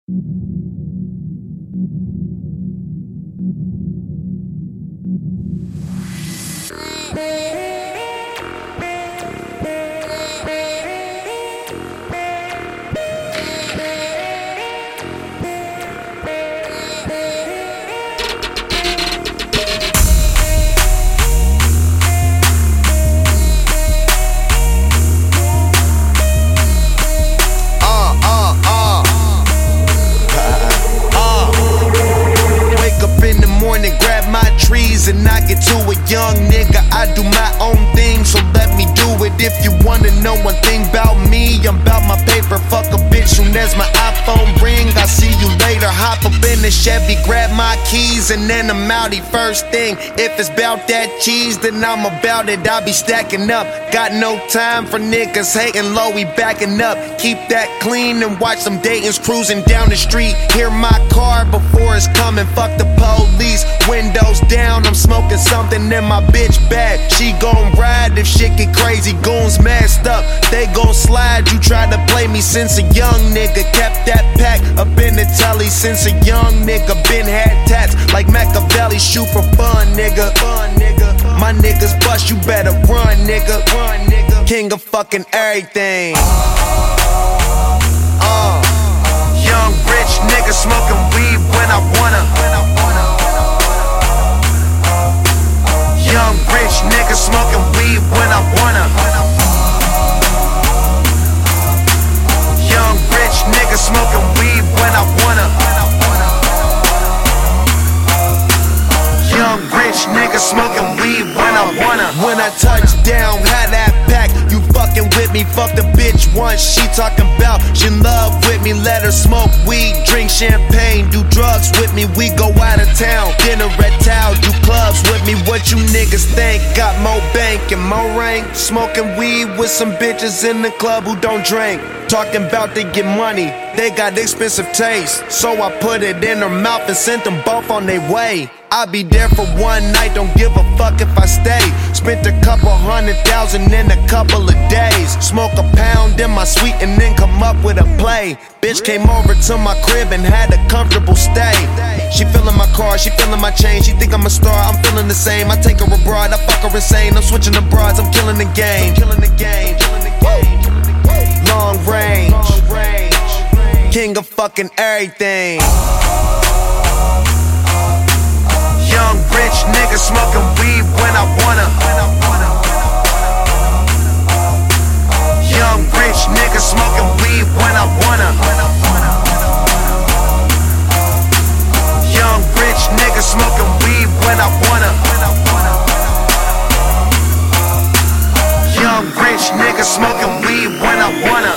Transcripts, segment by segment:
Grab my trees and knock it to a young nigga. I do my own thing, so let me do it. If you wanna know one thing about me, I'm about my paper. Fuck a bitch soon as my iPhone ring. I see you later. Hop up in the Chevy, grab my keys, and then I'm outie first thing. If it's about that cheese, then I'm about it. I be stacking up. Got no time for niggas hating low, we backing up. Keep that clean and watch some Dayton's cruising down the street. Hear my car before it's coming. Fuck the police. Windows down, I'm smoking something in my bitch bag. She gon' ride if shit get crazy. Goons masked up, they gon' slide. You tried to play me since a young nigga. Kept that pack up in the telly since a young nigga. Been had tats like Machiavelli. Shoot for fun, nigga. My niggas bust, you better run, nigga. King of fucking everything. Young rich nigga smoking weed when I wanna. Young rich nigga smoking weed when I wanna. Young rich nigga smoking weed when I wanna. Young rich nigga smoking weed when I wanna. When I touch down, had that pack. You fucking with me, fuck the bitch once. She talking about she in love with me. Let her smoke weed, drink champagne, do drugs with me. We go out of town, dinner at Tao, do clubs with me. What you niggas think? Got more bank and more rank. Smoking weed with some bitches in the club who don't drink. Talking about they get money, they got expensive taste. So I put it in her mouth and sent them both on their way. I'll be there for one night, don't give a fuck if I stay. Spent a couple $100,000 in a couple of days. Smoke a pound in my suite and then come up with a play. Bitch came over to my crib and had a comfortable stay. She feeling my car, she feeling my chain. She think I'm a star, I'm feeling the same. I take her abroad, I fuck her insane. I'm switching the broads, I'm killing the game. Long range, king of fucking everything. Young rich nigga smoking weed when I wanna. Young rich nigga smoking weed when I wanna. Young rich nigga smoking weed when I wanna. Young rich nigga smoking weed when I wanna.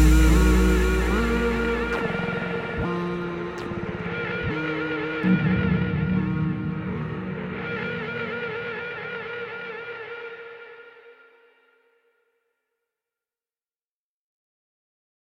Mm-hmm.